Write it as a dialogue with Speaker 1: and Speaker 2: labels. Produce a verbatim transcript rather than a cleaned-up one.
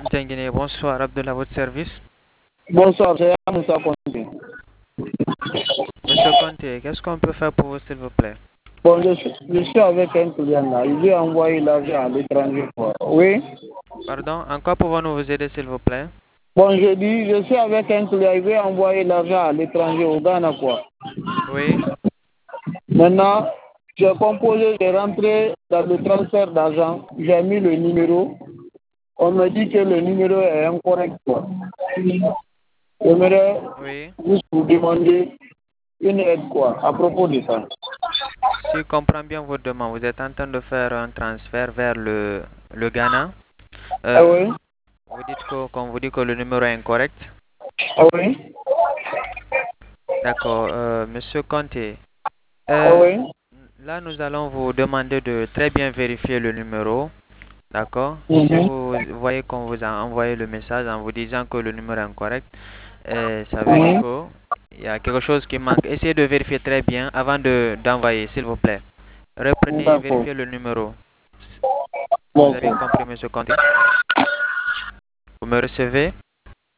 Speaker 1: Djenguiné, bonsoir, Abdullah, votre service.
Speaker 2: Bonsoir, c'est Moussa Conté.
Speaker 1: Monsieur Conté, qu'est-ce qu'on peut faire pour vous, s'il vous plaît?
Speaker 2: Bon, je suis, je suis avec un client là. Il veut envoyer l'argent à l'étranger. quoi. Oui.
Speaker 1: Pardon, en quoi pouvons-nous vous aider, s'il vous plaît?
Speaker 2: Bon, je dis, je suis avec un client. Il veut envoyer l'argent à l'étranger, au Ghana, quoi.
Speaker 1: Oui,
Speaker 2: Maintenant, j'ai composé, j'ai rentré dans le transfert d'argent. J'ai mis le numéro. On me dit que le numéro est incorrect, quoi. J'aimerais
Speaker 1: oui.
Speaker 2: juste vous demander une aide, quoi, à propos de ça.
Speaker 1: Si je comprends bien votre demande, vous êtes en train de faire un transfert vers le, le Ghana.
Speaker 2: Ah
Speaker 1: Euh,
Speaker 2: oui?
Speaker 1: vous dites que, qu'on vous dit que le numéro est incorrect.
Speaker 2: Ah oui?
Speaker 1: D'accord, euh, Monsieur Conté.
Speaker 2: Ah
Speaker 1: Euh,
Speaker 2: oui?
Speaker 1: là, nous allons vous demander de très bien vérifier le numéro. D'accord? Si
Speaker 2: Mhm.
Speaker 1: vous voyez qu'on vous a envoyé le message en vous disant que le numéro est incorrect, euh, ça veut dire
Speaker 2: Mhm.
Speaker 1: que il y a quelque chose qui manque. Essayez de vérifier très bien avant de d'envoyer, s'il vous plaît. Reprenez et
Speaker 2: D'accord.
Speaker 1: vérifiez le numéro. Vous avez
Speaker 2: D'accord.
Speaker 1: compris, Monsieur Conti? Vous me recevez?